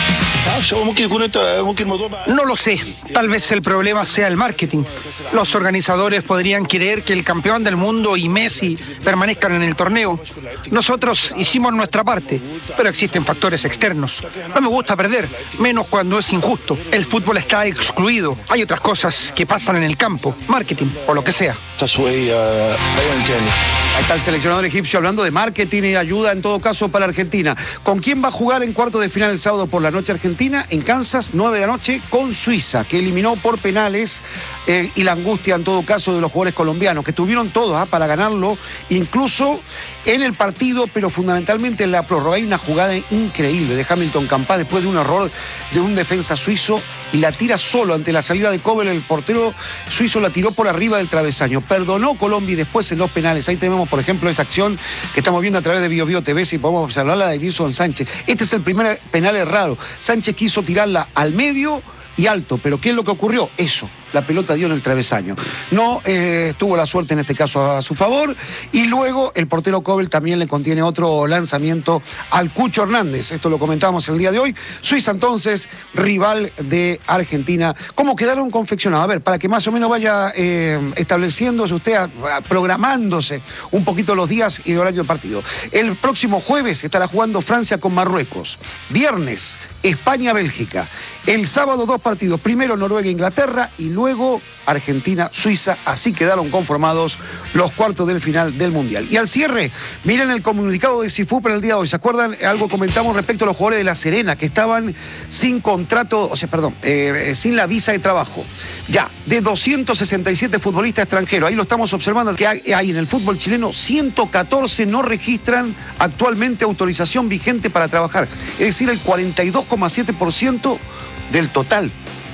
No lo sé, tal vez el problema sea el marketing. Los organizadores podrían querer que el campeón del mundo y Messi permanezcan en el torneo. Nosotros hicimos nuestra parte, pero existen factores externos. No me gusta perder, menos cuando es injusto. El fútbol está excluido. Hay otras cosas que pasan en el campo, marketing o lo que sea. Ahí está el seleccionador egipcio hablando de marketing y ayuda en todo caso para Argentina. ¿Con quién va a jugar en cuartos de final el sábado por la noche Argentina? En Kansas, 9 de la noche, con Suiza, que eliminó por penales, y la angustia en todo caso de los jugadores colombianos, que tuvieron todo para ganarlo, incluso en el partido, pero fundamentalmente en la prórroga. Hay una jugada increíble de Hamilton Campas después de un error de un defensa suizo y la tira solo ante la salida de Kobel. El portero suizo la tiró por arriba del travesaño. Perdonó Colombia y después en los penales. Ahí tenemos, por ejemplo, esa acción que estamos viendo a través de Bio TV, si podemos observarla, de Wilson Sánchez. Este es el primer penal errado. Sánchez quiso tirarla al medio y alto, pero ¿qué es lo que ocurrió? Eso, la pelota dio en el travesaño. No tuvo la suerte en este caso a su favor, y luego el portero Kobel también le contiene otro lanzamiento al Cucho Hernández. Esto lo comentábamos el día de hoy. Suiza entonces, rival de Argentina. ¿Cómo quedaron confeccionados? A ver, para que más o menos vaya estableciéndose usted, programándose un poquito los días y horario de partido. El próximo jueves estará jugando Francia con Marruecos. Viernes, España-Bélgica. El sábado 2 partidos. Primero Noruega-Inglaterra y luego Argentina-Suiza. Así quedaron conformados los cuartos del final del Mundial. Y al cierre, miren el comunicado de Cifu para el día de hoy. ¿Se acuerdan? Algo comentamos respecto a los jugadores de La Serena que estaban sin contrato, sin la visa de trabajo. Ya, de 267 futbolistas extranjeros, ahí lo estamos observando, que hay en el fútbol chileno, 114 no registran actualmente autorización vigente para trabajar. Es decir, el 42,7% del total.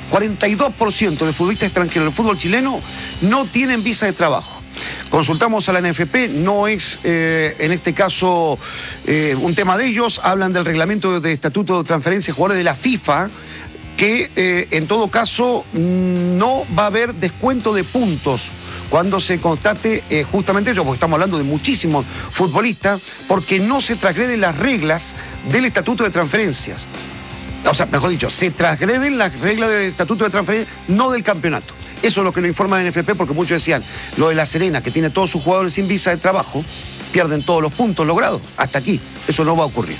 42% de futbolistas extranjeros del fútbol chileno no tienen visa de trabajo. Consultamos a la NFP, no es en este caso un tema de ellos. Hablan del reglamento de estatuto de transferencia de jugadores de la FIFA, que en todo caso no va a haber descuento de puntos cuando se constate justamente ello, porque estamos hablando de muchísimos futbolistas, porque no se transgreden las reglas del estatuto de transferencias. O sea, mejor dicho, se transgreden las reglas del estatuto de transferencia, no del campeonato. Eso es lo que lo informa la NFP, porque muchos decían, lo de La Serena, que tiene todos sus jugadores sin visa de trabajo, pierden todos los puntos logrados. Hasta aquí, eso no va a ocurrir.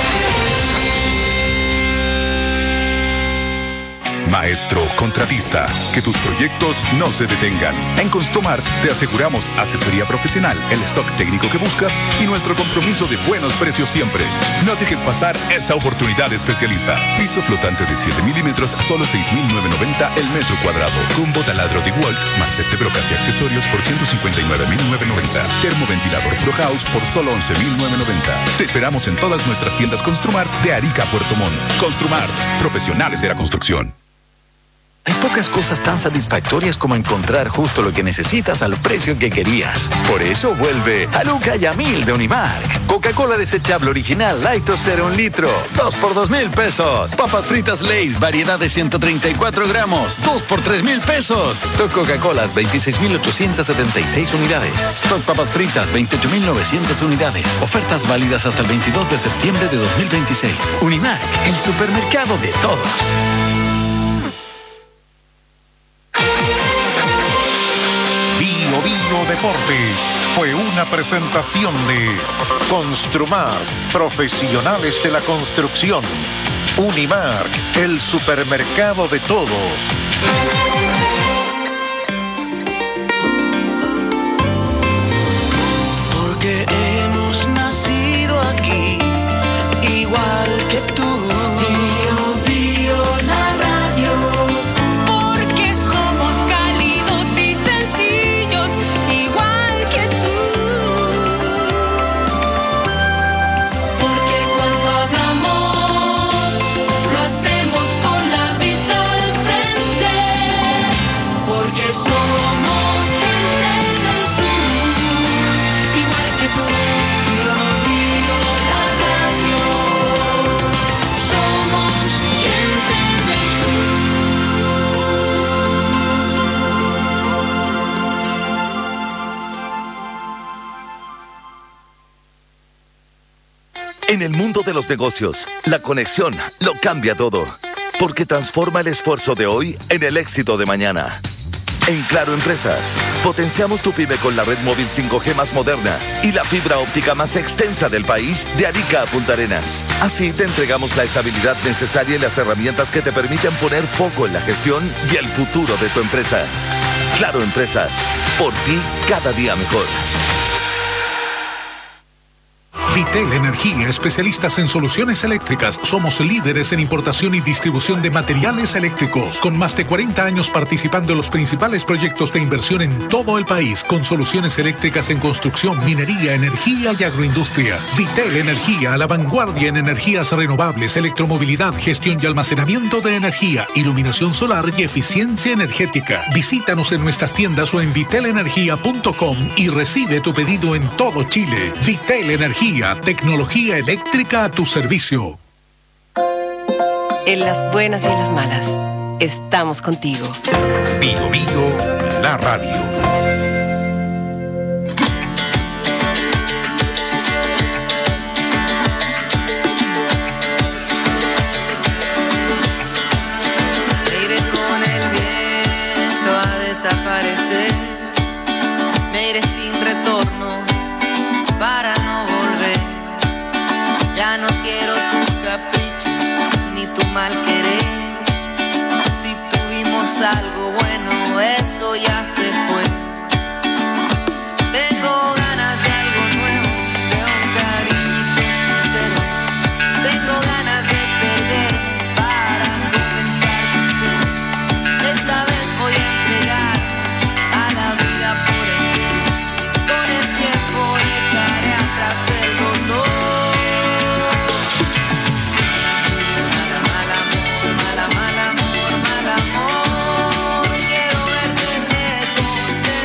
Maestro contratista, que tus proyectos no se detengan. En Construmart te aseguramos asesoría profesional, el stock técnico que buscas y nuestro compromiso de buenos precios siempre. No dejes pasar esta oportunidad especialista. Piso flotante de 7 milímetros, solo 6.990 el metro cuadrado. Combo taladro de Walt, más set de brocas y accesorios por 159.990. Termoventilador Pro House por solo 11.990. Te esperamos en todas nuestras tiendas Construmart de Arica a Puerto Montt. Construmart, profesionales de la construcción. Hay pocas cosas tan satisfactorias como encontrar justo lo que necesitas al precio que querías. Por eso vuelve a Luca y a 1000 de Unimark. Coca-Cola desechable original Light o 0 1 litro, 2 por 2,000 pesos. Papas fritas Lay's, variedad de 134 gramos, 2 por 3,000 pesos. Stock Coca-Colas, 26,876 unidades. Stock papas fritas, 28,900 unidades. Ofertas válidas hasta el 22 de septiembre de 2026. Unimark, el supermercado de todos. Bio Deportes fue una presentación de Construmar, profesionales de la construcción. Unimark, el supermercado de todos. Porque hemos nacido aquí, igual que tú. La radio. Porque somos cálidos y sencillos, igual que tú. Porque cuando hablamos, lo hacemos con la vista al frente. Porque somos gente del sur, igual que tú. La radio. Somos gente del En el mundo de los negocios, la conexión lo cambia todo, porque transforma el esfuerzo de hoy en el éxito de mañana. En Claro Empresas, potenciamos tu pyme con la red móvil 5G más moderna y la fibra óptica más extensa del país, de Arica a Punta Arenas. Así te entregamos la estabilidad necesaria y las herramientas que te permiten poner foco en la gestión y el futuro de tu empresa. Claro Empresas, por ti cada día mejor. Vitel Energía, especialistas en soluciones eléctricas. Somos líderes en importación y distribución de materiales eléctricos, con más de 40 años participando en los principales proyectos de inversión en todo el país, con soluciones eléctricas en construcción, minería, energía y agroindustria. Vitel Energía, a la vanguardia en energías renovables, electromovilidad, gestión y almacenamiento de energía, iluminación solar y eficiencia energética. Visítanos en nuestras tiendas o en vitelenergia.com y recibe tu pedido en todo Chile. Vitel Energía, tecnología eléctrica a tu servicio. En las buenas y en las malas, estamos contigo. Bio, la radio. Me iré con el viento a desaparecer. Me iré sin retorno para no volver. Ya no quiero tus caprichos ni tu mal querer. Si tuvimos algo bueno, eso ya se fue. Tengo ganas de algo nuevo, de un cariñito sincero. Tengo ganas de perder para comenzar de cero. Esta vez voy a entregar a la vida por entero. Con el tiempo dejaré atrás el dolor. Mal amor, quiero verte lejos de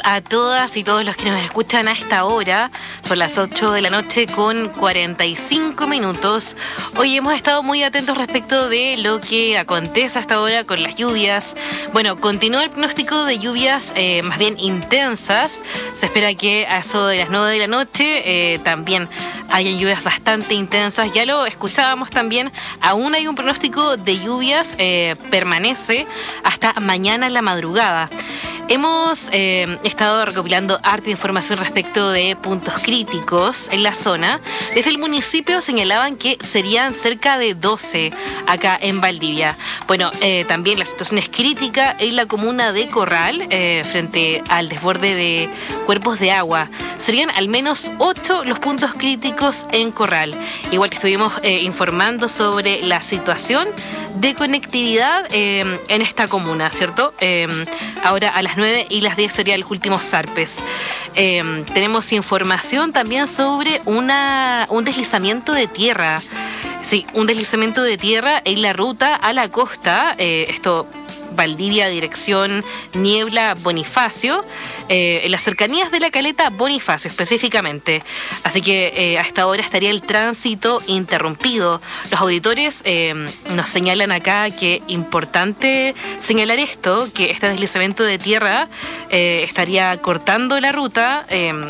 a todas y todos los que nos escuchan a esta hora. Son las 8 de la noche con 45 minutos. Hoy hemos estado muy atentos respecto de lo que acontece hasta ahora con las lluvias. Bueno, continúa el pronóstico de lluvias más bien intensas. Se espera que a eso de las 9 de la noche también hayan lluvias bastante intensas. Ya lo escuchábamos también. Aún hay un pronóstico de lluvias, permanece hasta mañana en la madrugada. Hemos estado recopilando harta información respecto de puntos críticos en la zona. Desde el municipio señalaban que serían cerca de 12 acá en Valdivia. Bueno, también la situación es crítica en la comuna de Corral frente al desborde de cuerpos de agua. Serían al menos 8 los puntos críticos en Corral. Igual que estuvimos informando sobre la situación de conectividad en esta comuna, ¿cierto? Ahora a las 9 y las 10 serían los últimos zarpes. Tenemos información también sobre un deslizamiento de tierra. Sí, un deslizamiento de tierra en la ruta a la costa. Esto Valdivia, dirección Niebla Bonifacio, en las cercanías de la caleta Bonifacio específicamente. Así que a esta hora estaría el tránsito interrumpido. Los auditores nos señalan acá que importante señalar esto, que este deslizamiento de tierra estaría cortando la ruta,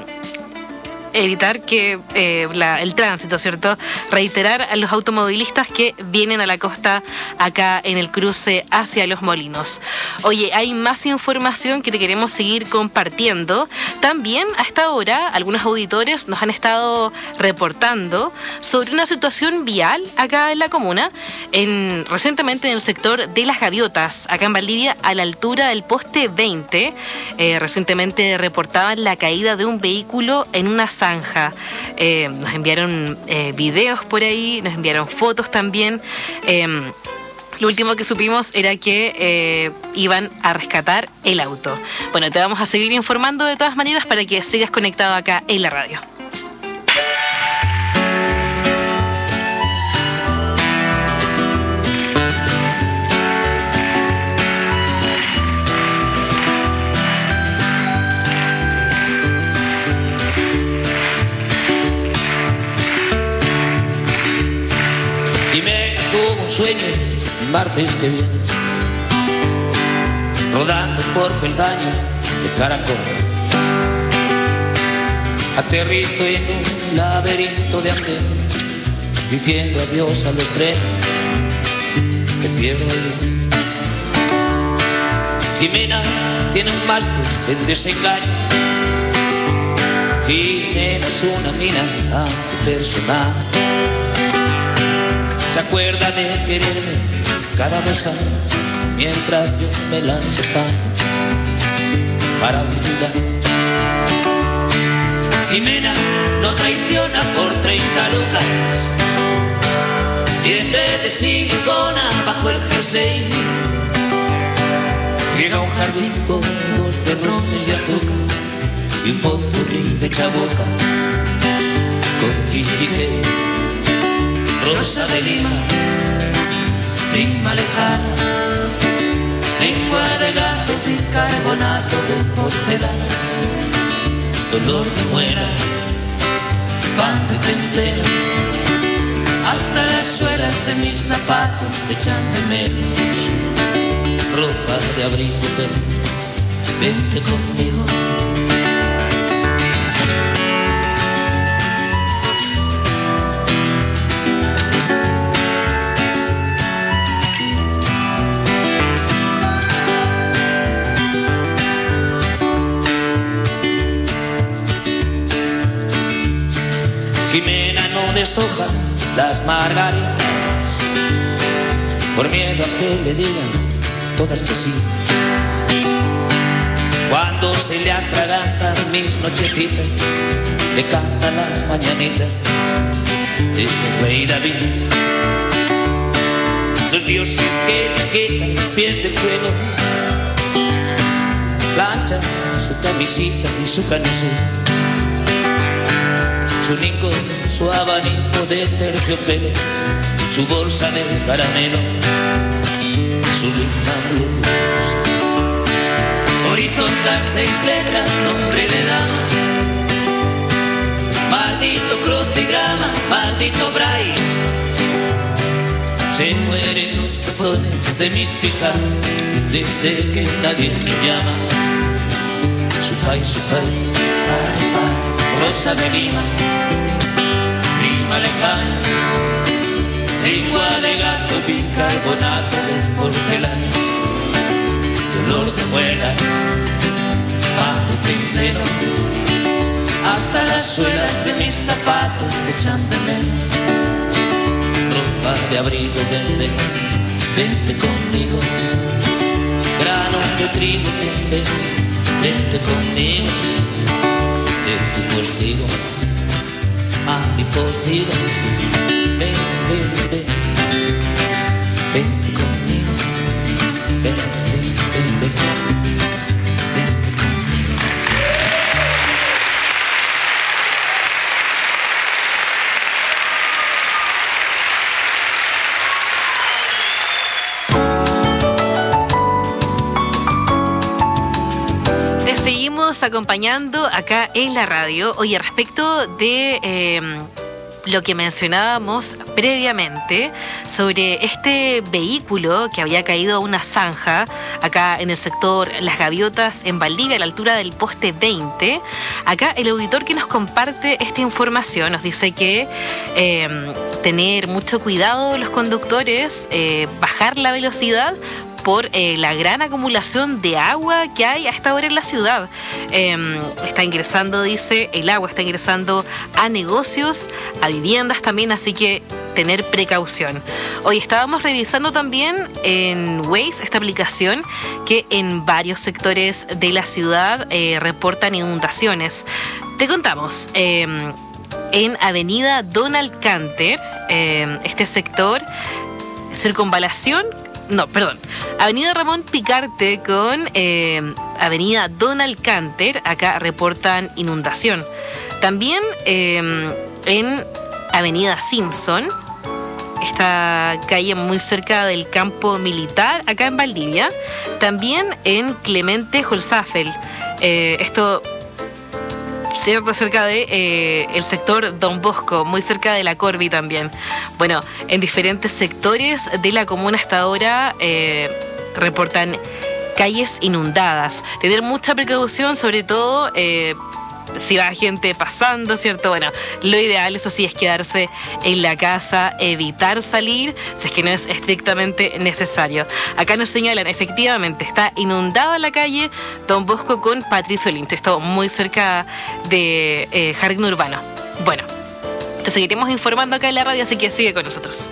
evitar que el tránsito, ¿cierto? Reiterar a los automovilistas que vienen a la costa acá en el cruce hacia Los Molinos. Oye, hay más información que te queremos seguir compartiendo. También a esta hora algunos auditores nos han estado reportando sobre una situación vial acá en la comuna, recientemente en el sector de Las Gaviotas, acá en Valdivia, a la altura del poste 20. Recientemente reportaban la caída de un vehículo en una zanja. Nos enviaron videos por ahí, nos enviaron fotos también. Lo último que supimos era que iban a rescatar el auto. Bueno, te vamos a seguir informando de todas maneras para que sigas conectado acá en la radio. Tuvo un sueño martes que viene, rodando por peldaño de caracol. Aterrito en un laberinto de andén, diciendo adiós a los trenes que pierden el tren. Jimena tiene un máster en desengaño, Jimena es una mina antipersonal. Se acuerda de quererme cada 2 años, mientras yo me la separo para olvidar. Jimena no traiciona por 30 lucas, y en vez de silicona bajo el jersey llega a un jardín con 2 terrones de azúcar y un potpourri de chaboca con chichique. Rosa de Lima, prima lejana, lengua de gato, bicarbonato de porcelana, dolor de muera, pan de centeno, hasta las suelas de mis zapatos te echan de menos. Ropa de abrigo, pero vente conmigo. Jimena no deshoja las margaritas por miedo a que le digan todas que sí. Cuando se le atragantan mis nochecitas, le cantan las mañanitas el rey David. Los dioses que le quitan los pies del suelo, planchan su camisita y su camisón, su rincón, su abanico de terciopelo, su bolsa de caramelo, su linda luz. Horizontal 6 letras, nombre de dama. Maldito crucigrama, maldito Bryce. Se mueren los botones de mis pijamas desde que nadie me llama. Su país, Rosa de Lima, prima lejana. Lengua de gato, bicarbonato de porcelana. Dolor de muela, pan de centeno. Hasta las suelas de mis zapatos de chandelero. Ropa de abrigo, vente, vente conmigo. Grano de trigo, vente, vente conmigo. De tu postigo a mi postigo. Ven, ven, ven, vente conmigo. Ven, ven, ven, ven. Seguimos acompañando acá en la radio. Oye, respecto de lo que mencionábamos previamente sobre este vehículo que había caído a una zanja acá en el sector Las Gaviotas en Valdivia, a la altura del poste 20. Acá el auditor que nos comparte esta información nos dice que tener mucho cuidado los conductores, bajar la velocidad por la gran acumulación de agua que hay a esta hora en la ciudad. Está ingresando, dice, el agua está ingresando a negocios, a viviendas también, así que tener precaución. Hoy estábamos revisando también en Waze, esta aplicación, que en varios sectores de la ciudad reportan inundaciones. Te contamos, en Avenida Donald Canter, este sector, circunvalación, no, perdón, Avenida Ramón Picarte con Avenida Donald Canter, acá reportan inundación. También en Avenida Simpson, esta calle muy cerca del campo militar, acá en Valdivia. También en Clemente Holzapfel, esto cierto, cerca de el sector Don Bosco, muy cerca de la Corvi también. Bueno, en diferentes sectores de la comuna hasta ahora reportan calles inundadas. Tener mucha precaución, sobre todo si va gente pasando, ¿cierto? Bueno, lo ideal, eso sí, es quedarse en la casa, evitar salir, si es que no es estrictamente necesario. Acá nos señalan, efectivamente, está inundada la calle Don Bosco con Patricio Lynch. Está muy cerca de Jardín Urbano. Bueno, te seguiremos informando acá en la radio, así que sigue con nosotros.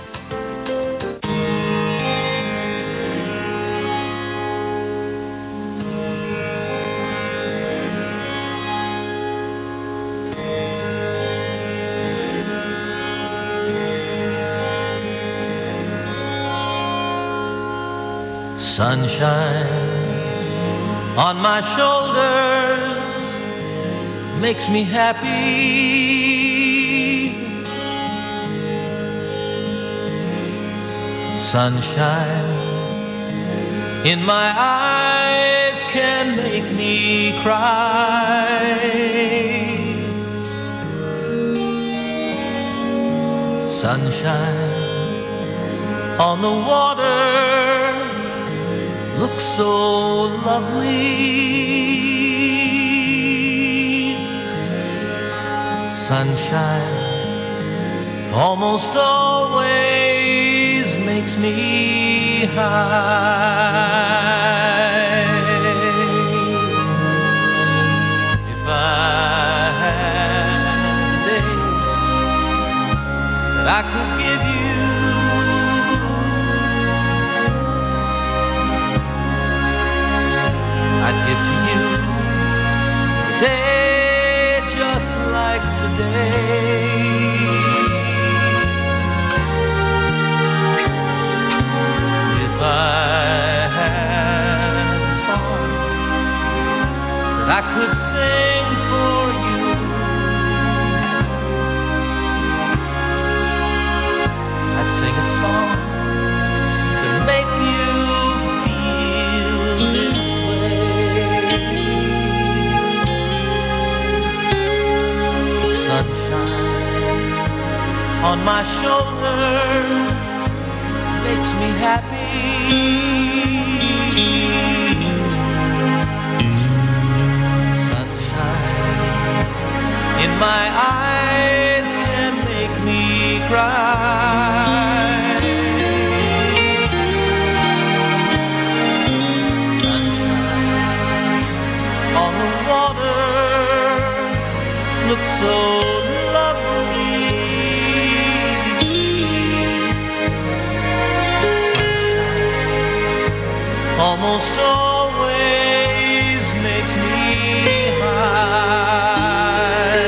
Sunshine on my shoulders makes me happy. Sunshine in my eyes can make me cry. Sunshine on the water looks so lovely. Sunshine almost always makes me high. If I had a day that I could give you, I'd give to you a day just like today. If I had a song that I could sing for you, I'd sing a song to make you feel this way. Sunshine on my shoulders makes me happy. Sunshine in my eyes can make me cry. Sunshine on the water looks so lovely. Sunshine almost always makes me high.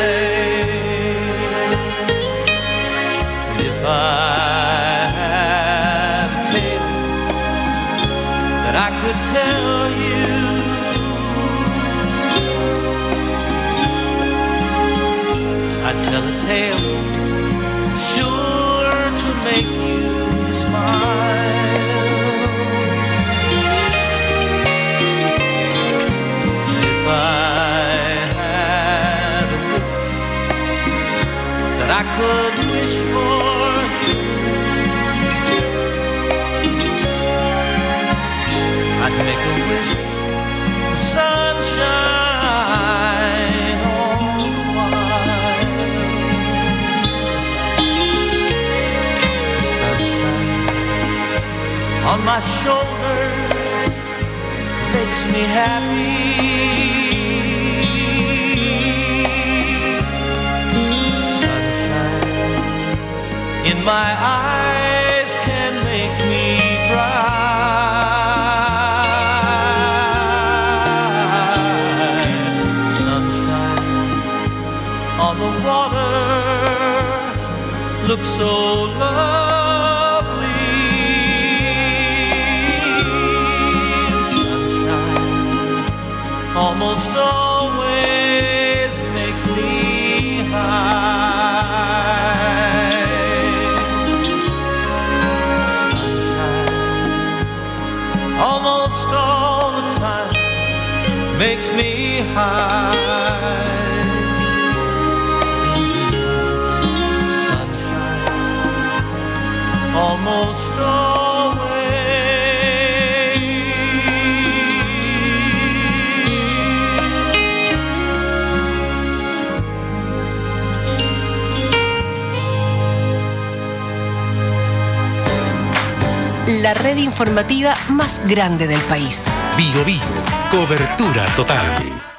If I had a tale that I could tell you, I'd tell a tale sure to make you smile. If I had a wish that I could wish for you, I'd make a wish for sunshine all the while. Sunshine on my shoulders makes me happy. Sunshine in my eyes can make me cry. Sunshine on the water looks so lovely. Sunshine almost always makes me high. Sunshine almost all the time makes me high. Sunshine almost always. La red informativa más grande del país. Bio Bio, cobertura total.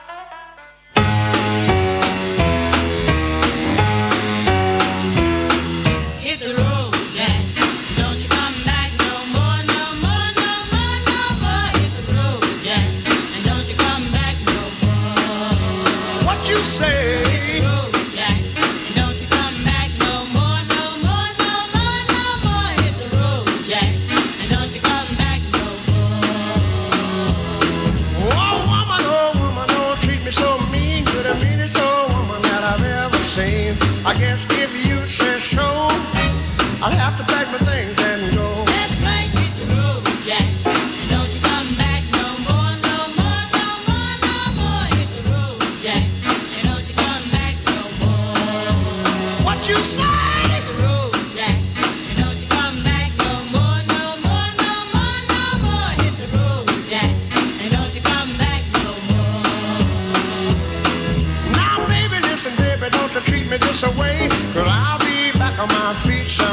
I guess if you say so, I'll have to pack my things and go. That's right, hit the road, Jack. And don't you come back no more, no more, no more, no more. Hit the road, Jack. And don't you come back no more. What you say? Hit the road, Jack. And don't you come back no more, no more, no more, no more. Hit the road, Jack. And don't you come back no more. Now, baby, listen, baby, don't you treat me this away, 'cause I'll be back on my feet, son.